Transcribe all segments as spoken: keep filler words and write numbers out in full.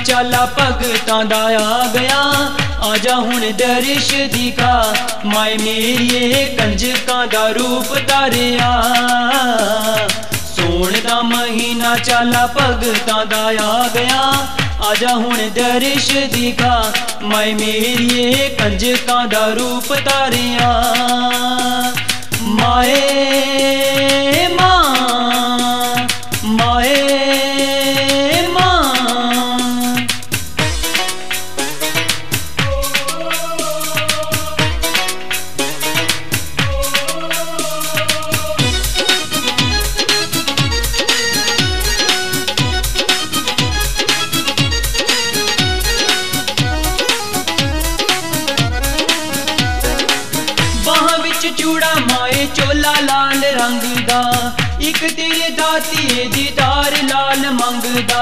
चाला भगतां दा आ गया, आजा हुण दर्श दिखा माए मेरिए कंजकां दा रूप धारिया। सोण दा महीना चाला भगतां दा आ गया, आजा हुण दर्श दिखा माए मेरिए कंजकां दा रूप धारिया। माए मां माए चूड़ा माए चोला लाल रंग दा, एक तेरे दातिए दीदार लाल मंगदा।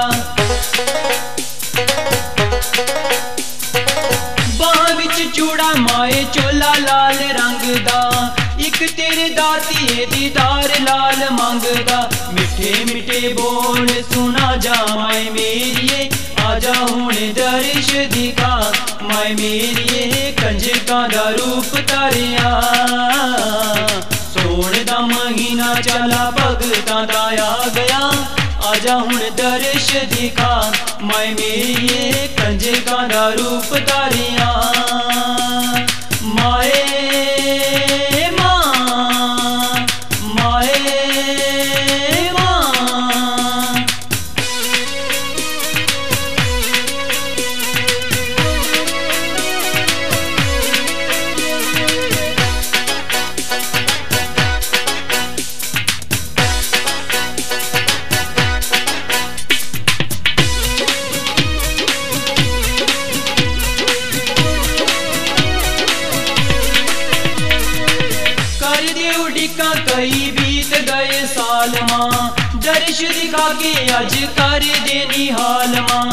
बाह विच चूड़ा माए चोला लाल रंग दा, एक तेरे दातिए दीदार लाल मंगदा। मिठे मिठे बोल सुना जा माए मेरिए, आजा हुण दर्श दिखा माए मेरिए कंजकां दा रूप धारिया। सोण दा महीना चाला भगतां दा आ गया, आजा हुण दर्श दिखा माए मेरिए कंजकां दा रूप धारिया। माए मां माए कई बीत गए साल मां, दर्श दिखा के अज कर दे निहाल मां।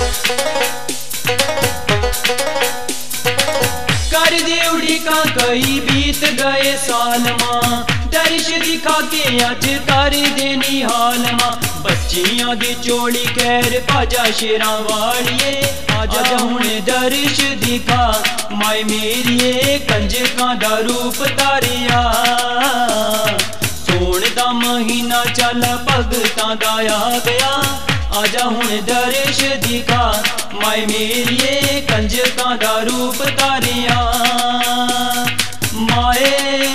कर दे उड़ीका कई बीत गए साल मां, दर्श दिखा के अज कर दे निहाल मां। बच्चियां दी चोली खैर भाजा शेरां वालिए, आजा हुण दर्श दिखा माए मेरिए कंजकां दा रूप धारिया। सोण दा महीना चाला भगतां दा आ गया, आजा हुण दर्श दिखा माए मेरिए कंजकां दा रूप धारिया। माए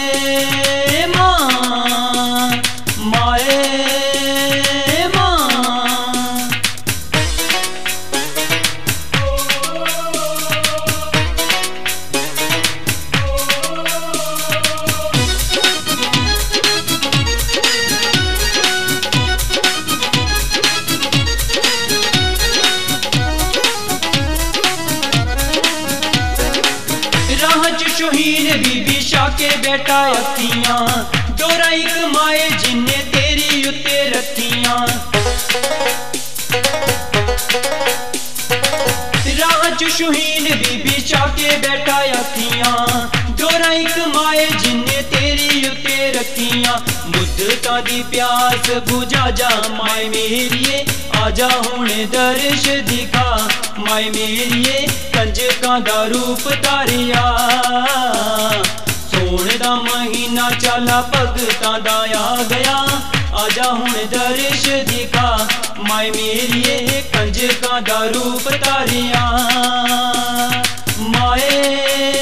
मां माए शहीन बीबी शाह के बेटा अखियां, डोरा एक माए जिन्ने तेरी उत्ते रखियां। राह च शहीन बीबी शाह के बेटा अखियां, डोरा एक माए जिन्ने तेरी उत्ते रखियां। मुद्दतां दी प्यास बुझा जा माए मेरिए, आजा हुण दर्श दिखा माए मेरिए कंजकां दा रूप धारिया। सोण दा महीना चाला भगतां दा आ गया, आजा हुण दर्श दिखा माए मेरिए कंजकां दा रूप धारिया। माए